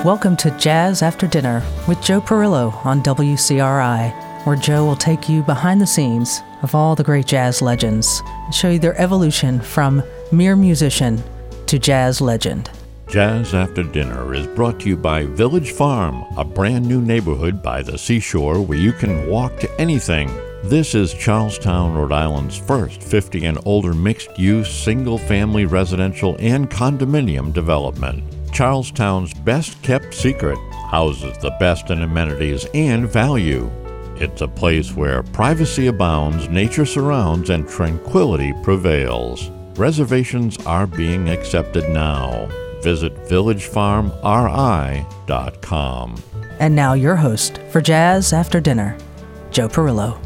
Welcome to Jazz After Dinner with Joe Perillo on WCRI, where Joe will take you behind the scenes of all the great jazz legends and show you their evolution from mere musician to jazz legend. Jazz After Dinner is brought to you by Village Farm, a brand new neighborhood by the seashore where you can walk to anything. This is Charlestown, Rhode Island's first 50 and older mixed-use, single-family residential and condominium development. Charlestown's best-kept secret houses the best in amenities and value. It's a place where privacy abounds, nature surrounds, and tranquility prevails. Reservations are being accepted now. Visit villagefarmri.com. And now your host for Jazz After Dinner, Joe Perillo.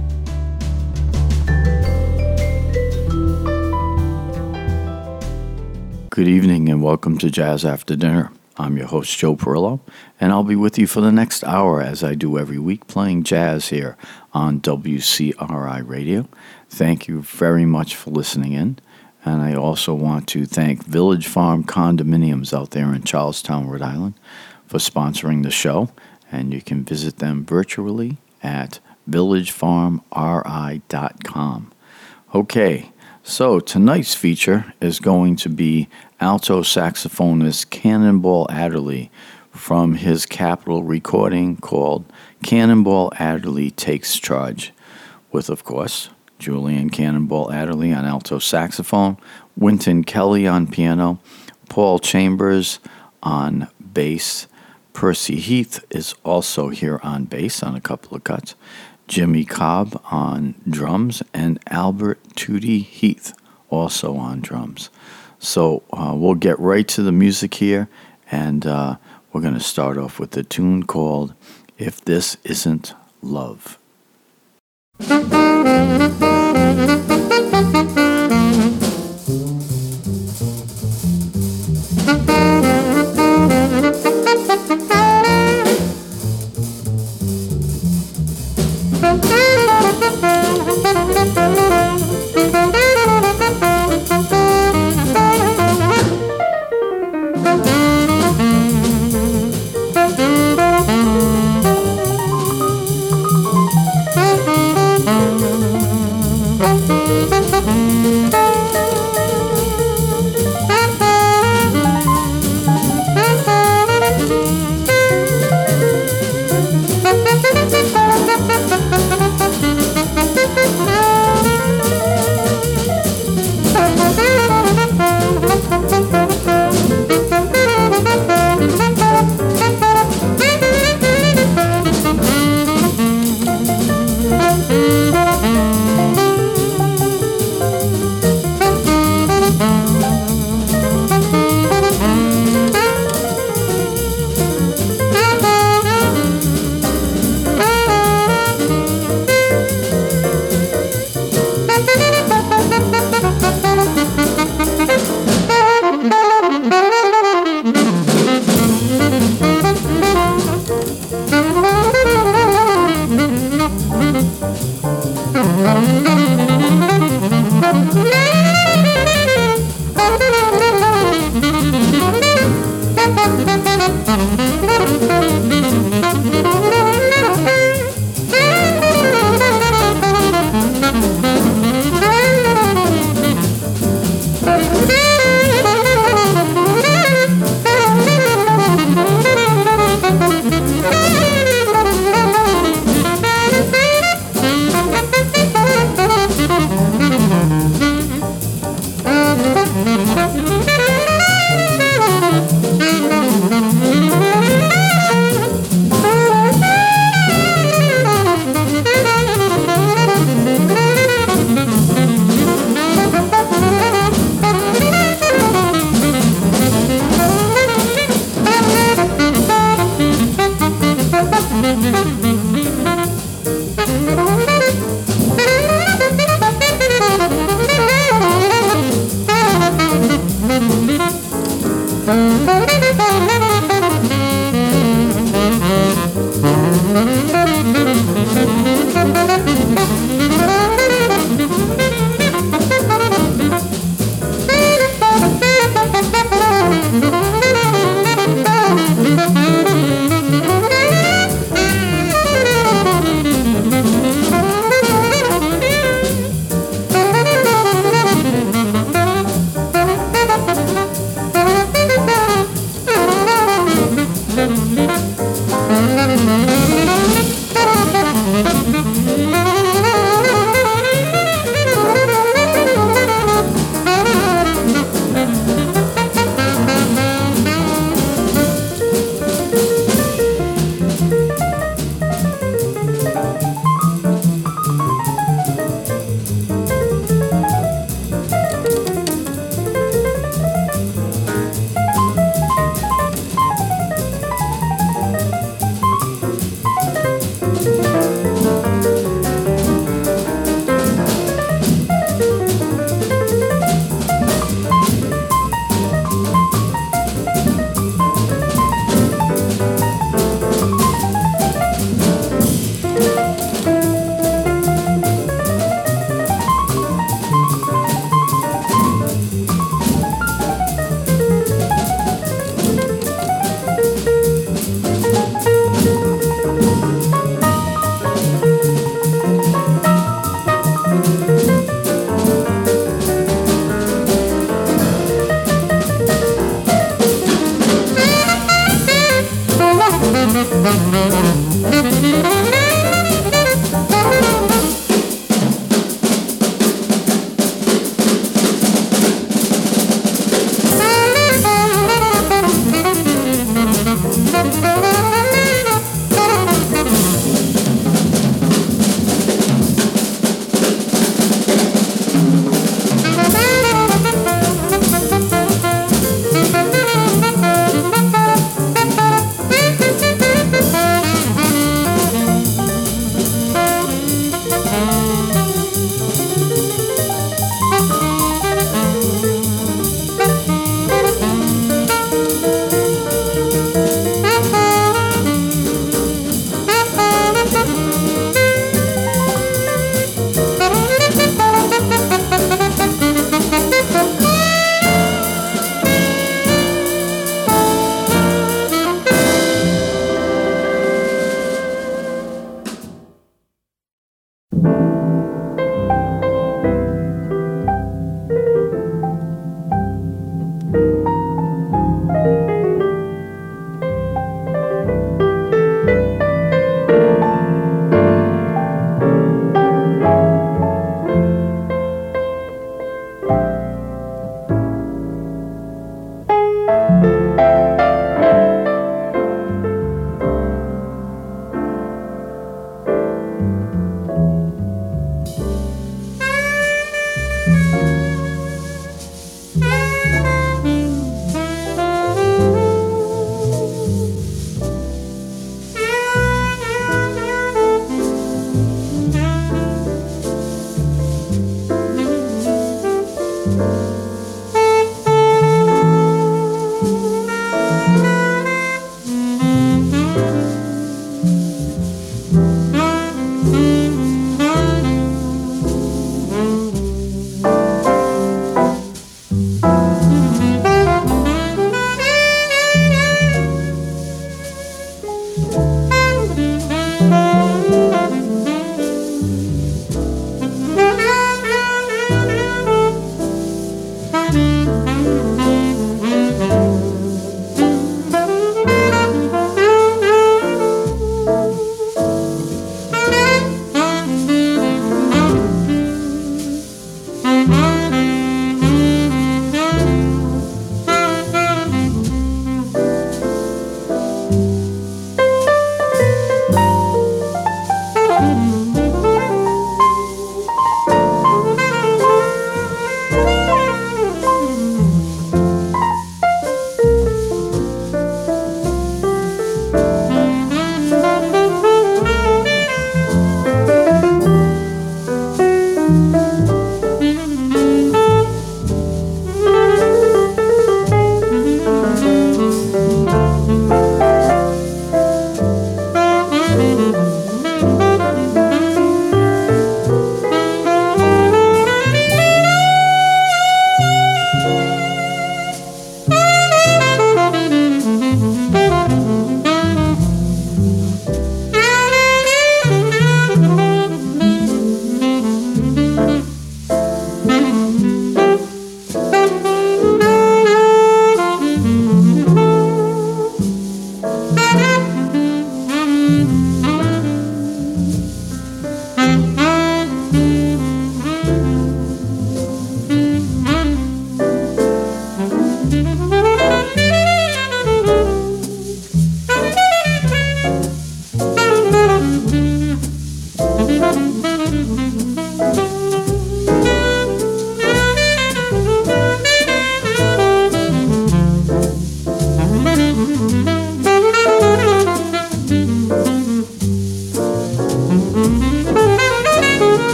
Good evening and welcome to Jazz After Dinner. I'm your host, Joe Perillo, and I'll be with you for the next hour as I do every week, playing jazz here on WCRI Radio. Thank you very much for listening in, and I also want to thank Village Farm Condominiums out there in Charlestown, Rhode Island, for sponsoring the show, and you can visit them virtually at villagefarmri.com. Okay, so tonight's feature is going to be alto saxophonist Cannonball Adderley from his Capitol recording called Cannonball Adderley Takes Charge, with, of course, Julian Cannonball Adderley on alto saxophone, Wynton Kelly on piano, Paul Chambers on bass, Percy Heath is also here on bass on a couple of cuts, Jimmy Cobb on drums, and Albert Tootie Heath also on drums. So we'll get right to the music here, and we're going to start off with a tune called If This Isn't Love.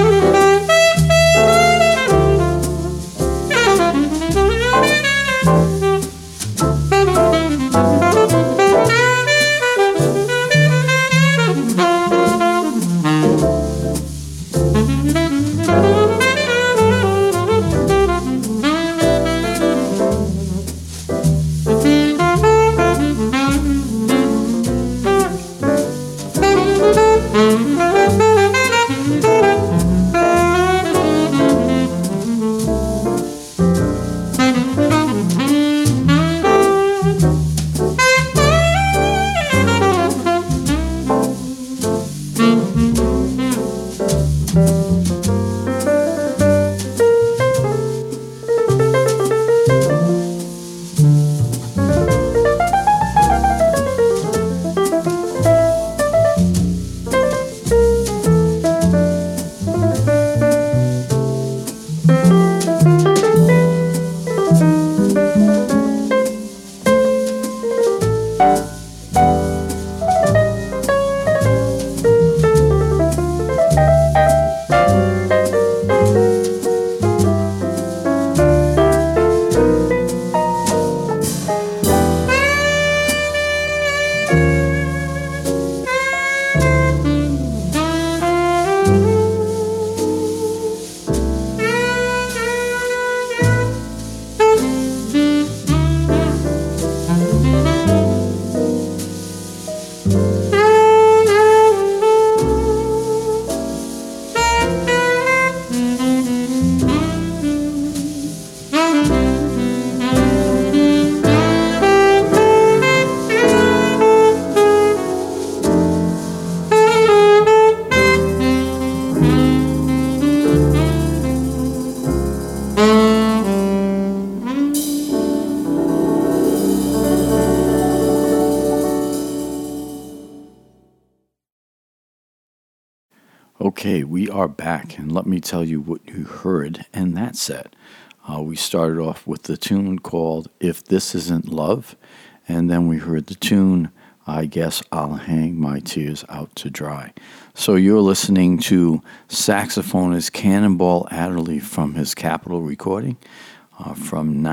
Okay, we are back, and let me tell you what you heard in that set. We started off with the tune called If This Isn't Love, and then we heard the tune, I Guess I'll Hang My Tears Out to Dry. So you're listening to saxophonist Cannonball Adderley from his Capitol recording from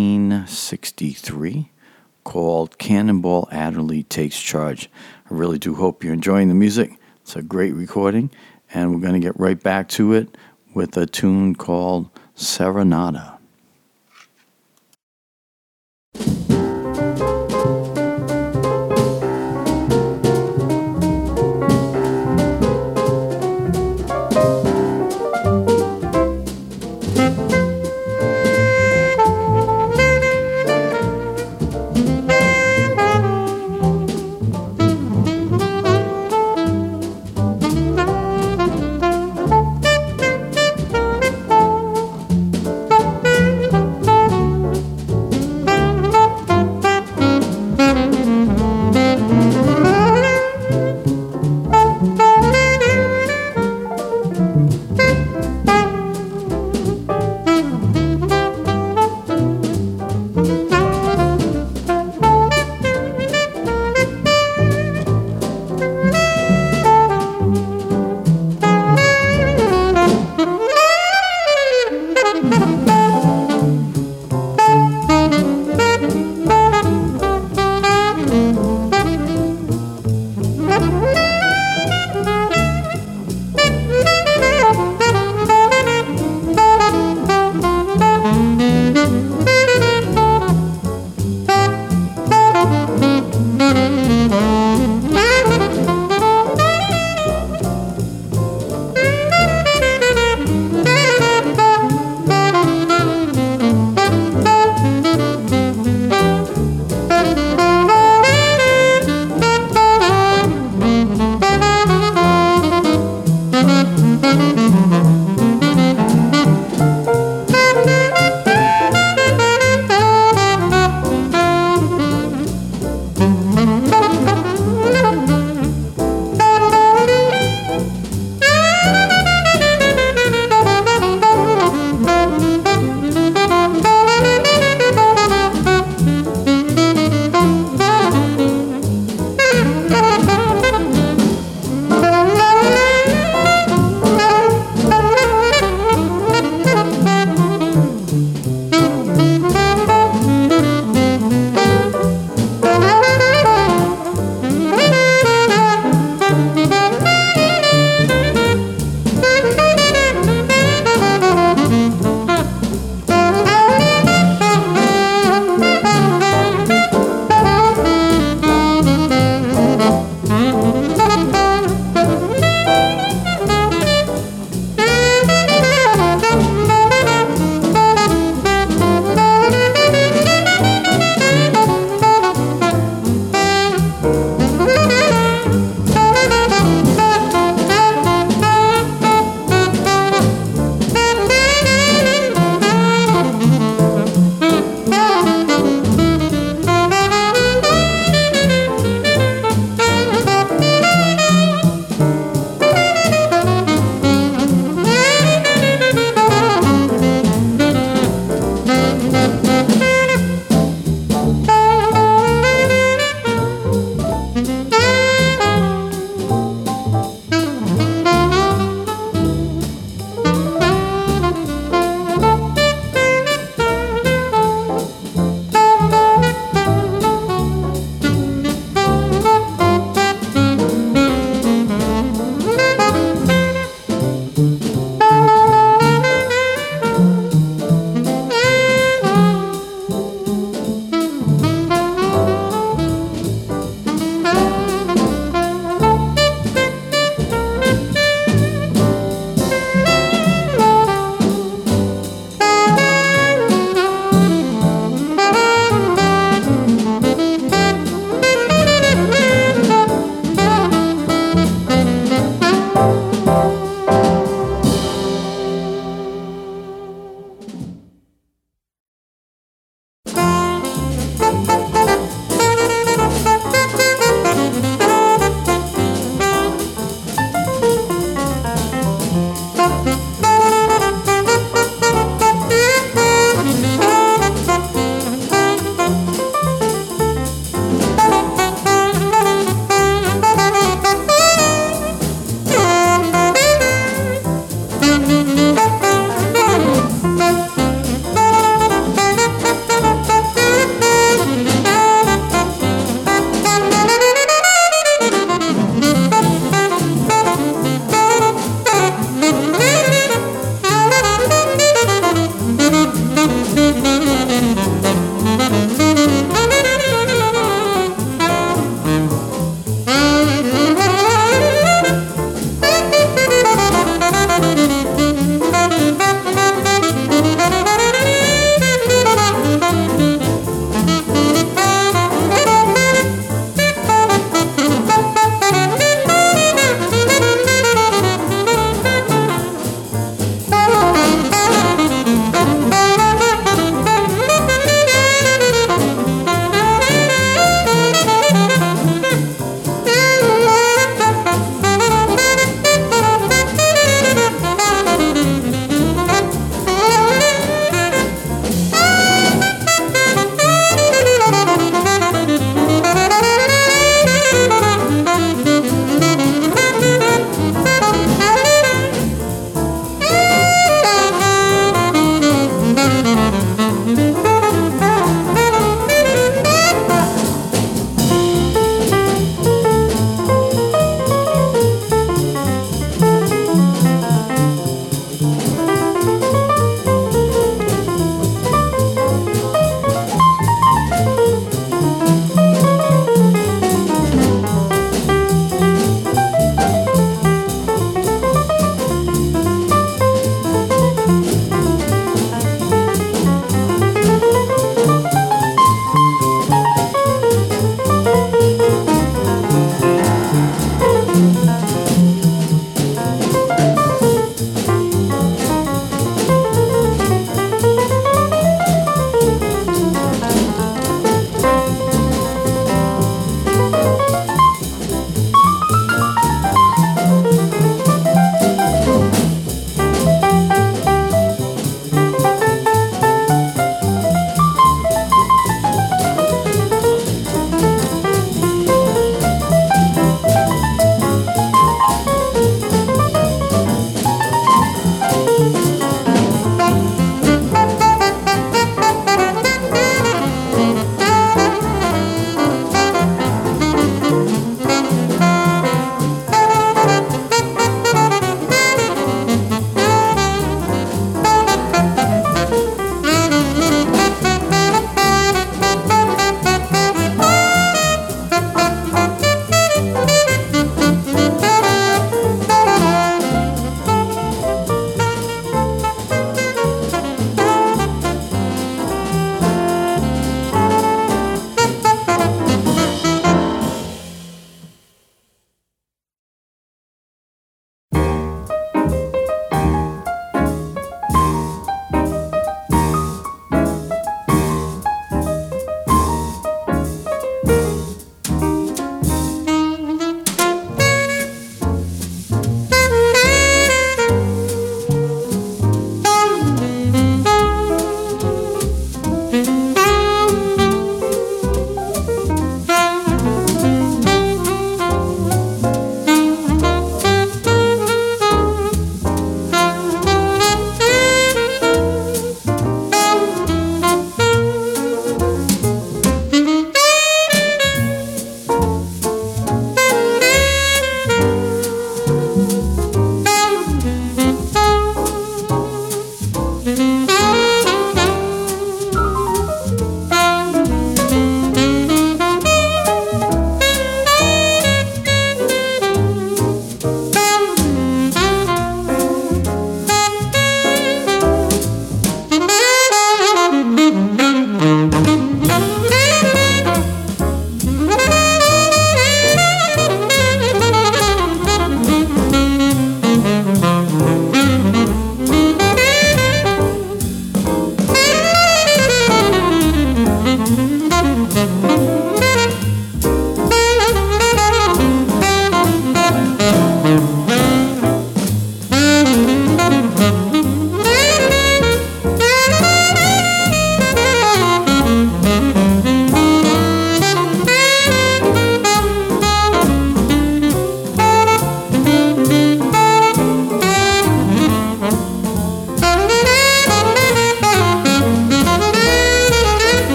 1963 called Cannonball Adderley Takes Charge. I really do hope you're enjoying the music. It's a great recording. And we're going to get right back to it with a tune called Serenata.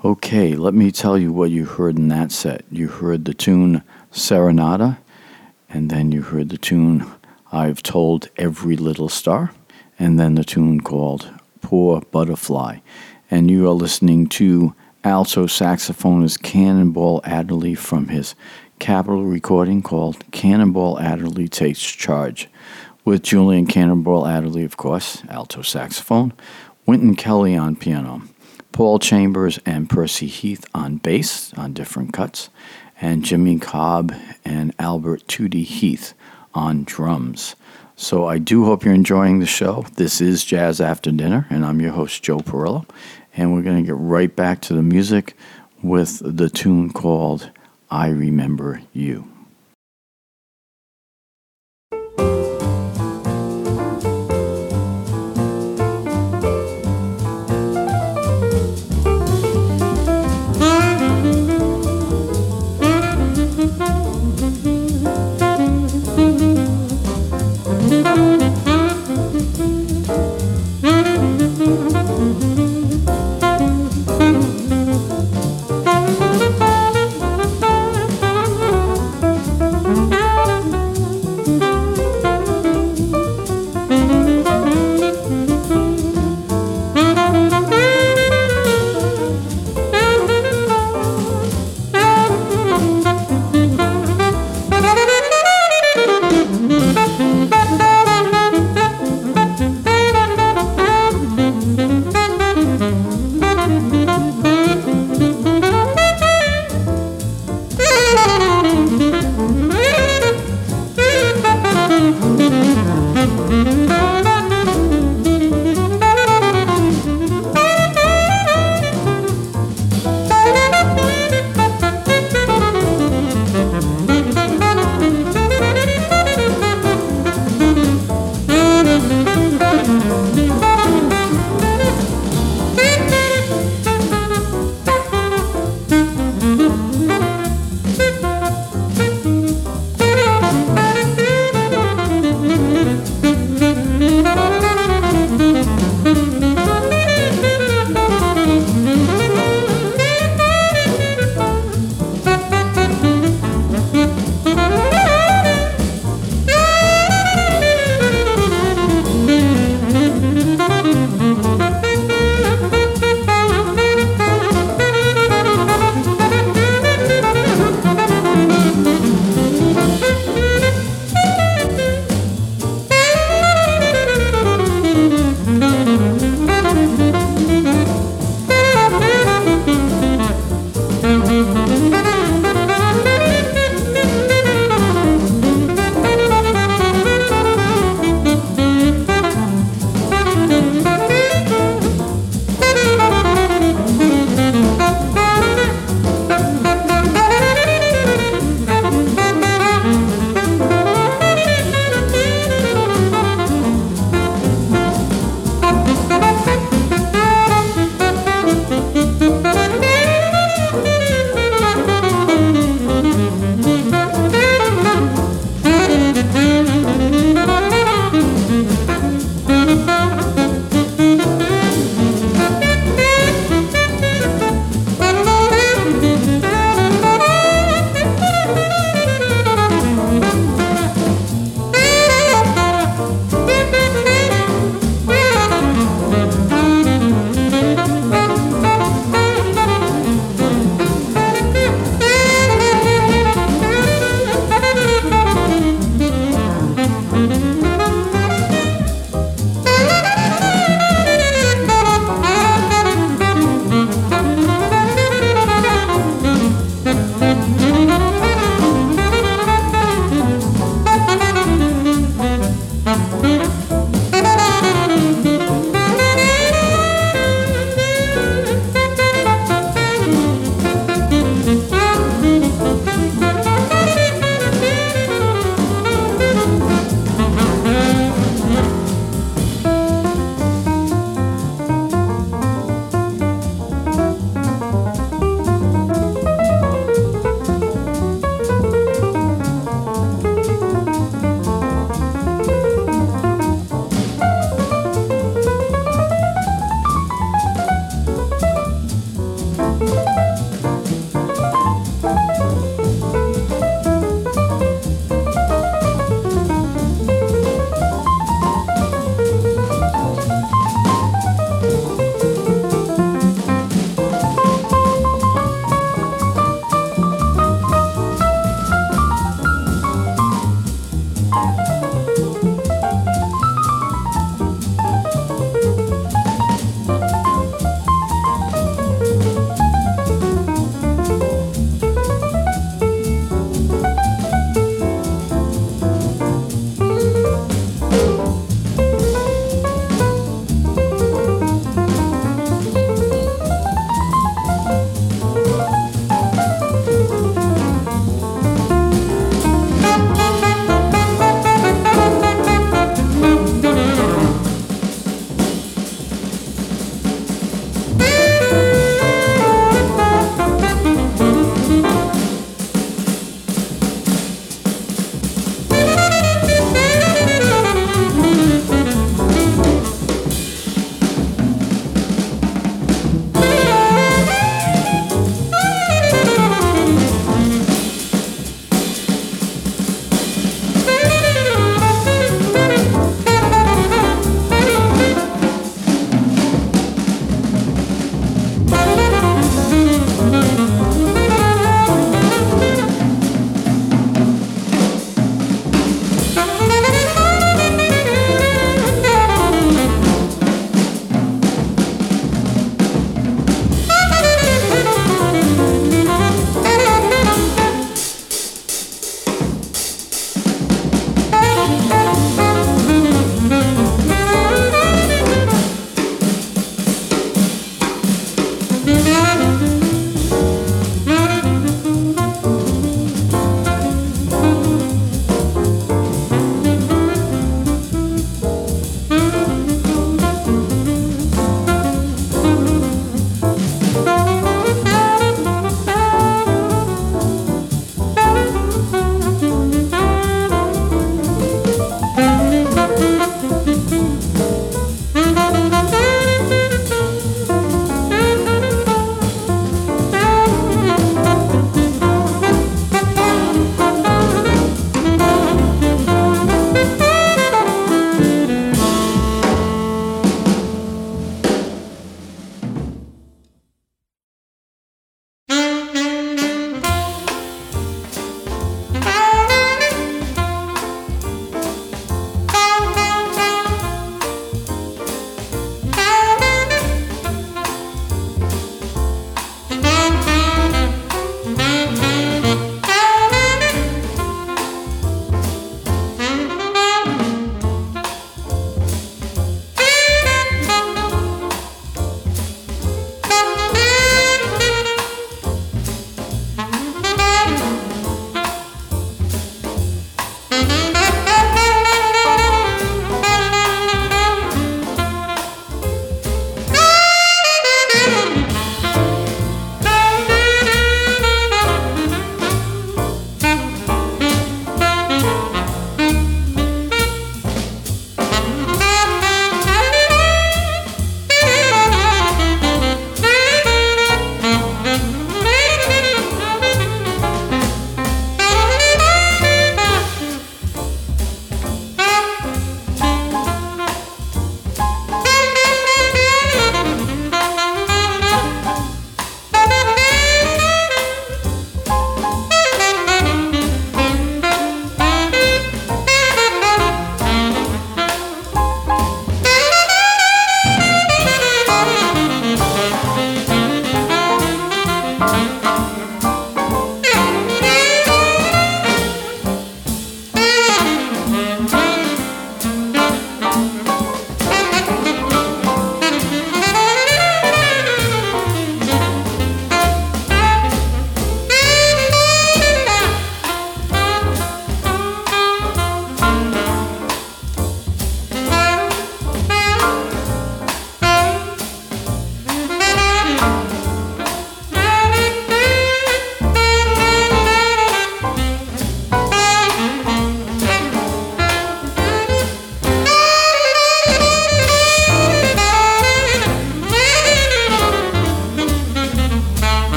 Okay, let me tell you what you heard in that set. You heard the tune Serenata, and then you heard the tune I've Told Every Little Star, and then the tune called Poor Butterfly. And you are listening to alto saxophonist Cannonball Adderley from his Capitol recording called Cannonball Adderley Takes Charge, with Julian Cannonball Adderley, of course, alto saxophone, Wynton Kelly on piano, Paul Chambers and Percy Heath on bass on different cuts, and Jimmy Cobb and Albert Tootie Heath on drums. So I do hope you're enjoying the show. This is Jazz After Dinner, and I'm your host, Joe Perillo. And we're going to get right back to the music with the tune called I Remember You.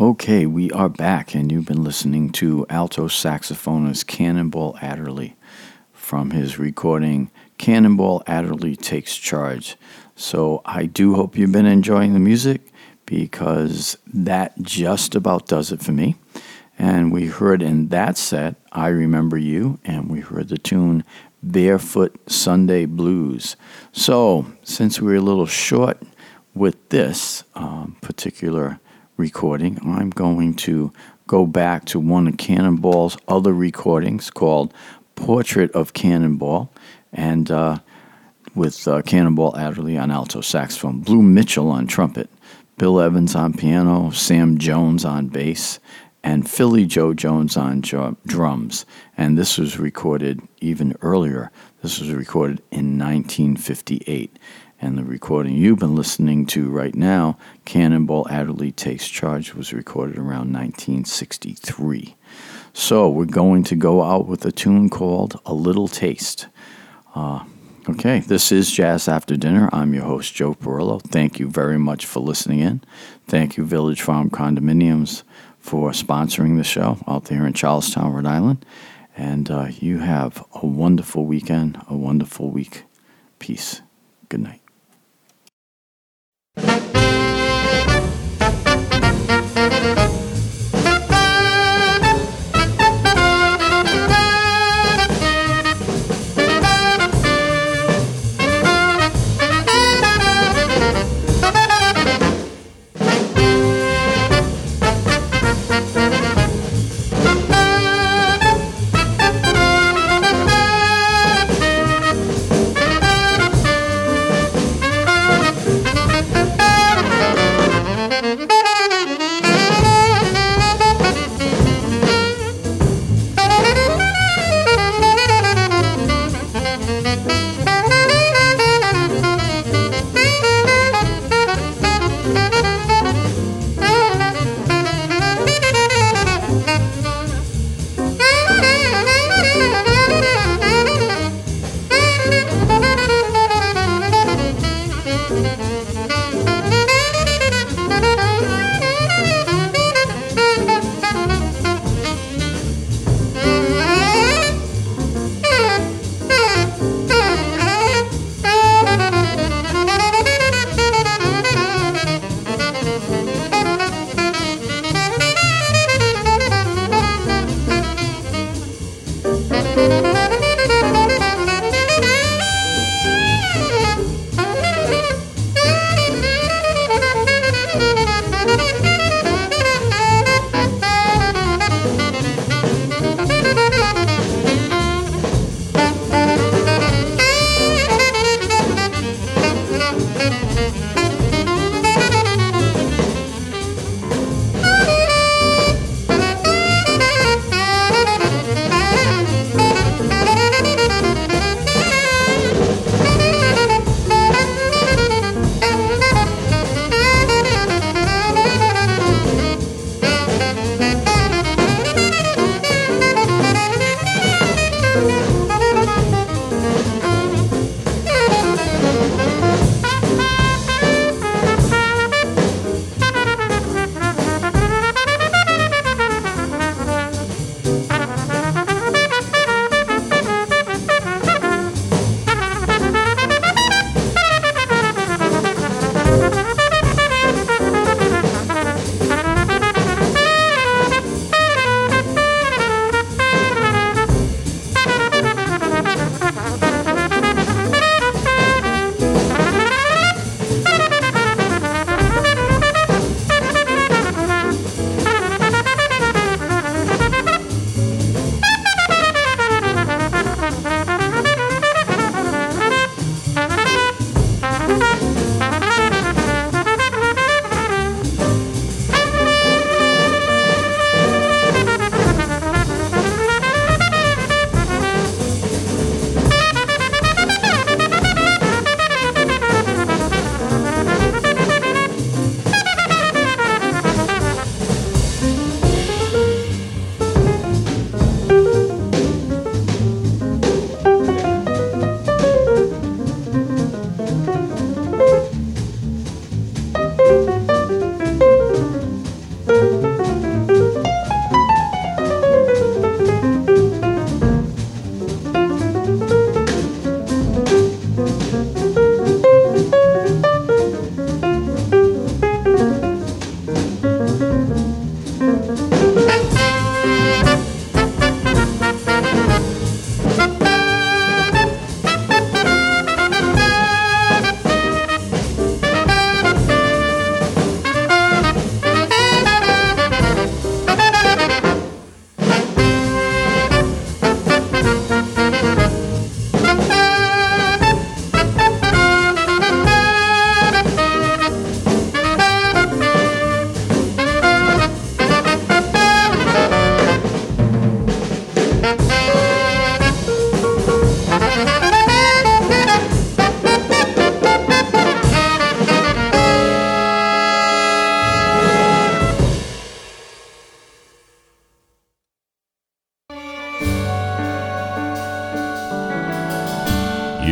Okay, we are back, and you've been listening to alto saxophonist Cannonball Adderley from his recording Cannonball Adderley Takes Charge. So I do hope you've been enjoying the music, because that just about does it for me. And we heard in that set, I Remember You, and we heard the tune Barefoot Sunday Blues. So since we're a little short with this particular recording, I'm going to go back to one of Cannonball's other recordings called Portrait of Cannonball, and with Cannonball Adderley on alto saxophone, Blue Mitchell on trumpet, Bill Evans on piano, Sam Jones on bass, and Philly Joe Jones on drums. And this was recorded even earlier. This was recorded in 1958. And the recording you've been listening to right now, Cannonball Adderley Takes Charge, was recorded around 1963. So we're going to go out with a tune called A Little Taste. Okay, this is Jazz After Dinner. I'm your host, Joe Perillo. Thank you very much for listening in. Thank you, Village Farm Condominiums, for sponsoring the show out there in Charlestown, Rhode Island. And you have a wonderful weekend, a wonderful week. Peace. Good night.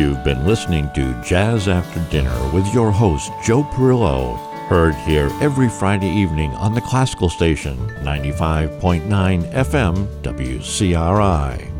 You've been listening to Jazz After Dinner with your host, Joe Perillo, heard here every Friday evening on the Classical Station, 95.9 FM WCRI.